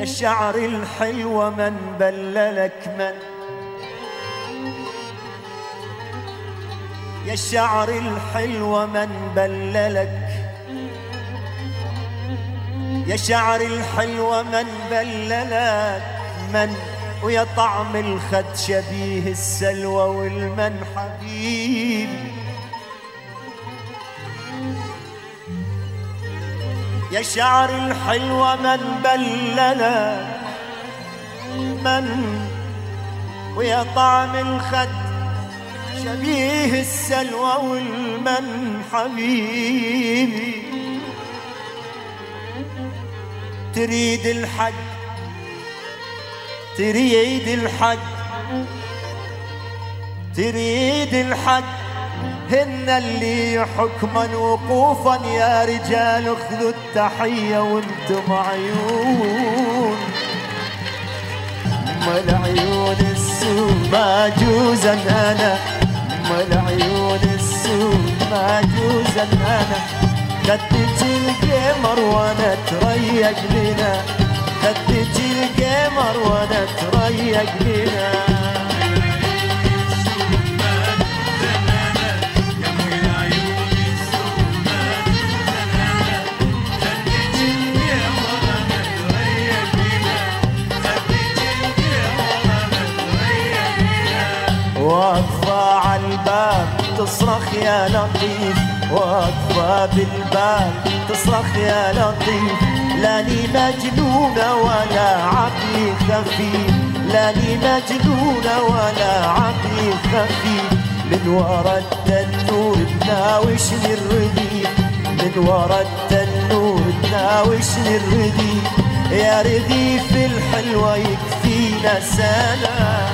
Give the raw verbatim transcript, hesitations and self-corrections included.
يا الشعر الحلوة من بللك من، يا الشعر الحلوة من بللك، يا شعر الحلوة من بللك من، ويا طعم الخد شبيه السلوى والمن حبيبي. يا شعر الحلوة من بللك من، ويا طعم الخد شبيه السلوى والمن حبيبي. تريد الحق تريد الحق تريد الحق هن اللي حكما وقوفا، يا رجال خذوا التحية وانتم عيون. مال عيون السود ما جوزا انا، مال عيون السود ما جوزا انا، خدت القمر وانا تريق لنا، خدت القمر وانا تريق لنا. واقفة عالباب تصرخ يا لطيف، واقفة بالباب تصرخ يا لطيف، لاني مجنونة ولا عقلي خفيف، لاني مجنونة ولا عقلي خفيف. من ورا التنور تناوشني الرديف، من ورا التنور تناوشني الرديف، يا رغيف الحلوة يكفينا سلام.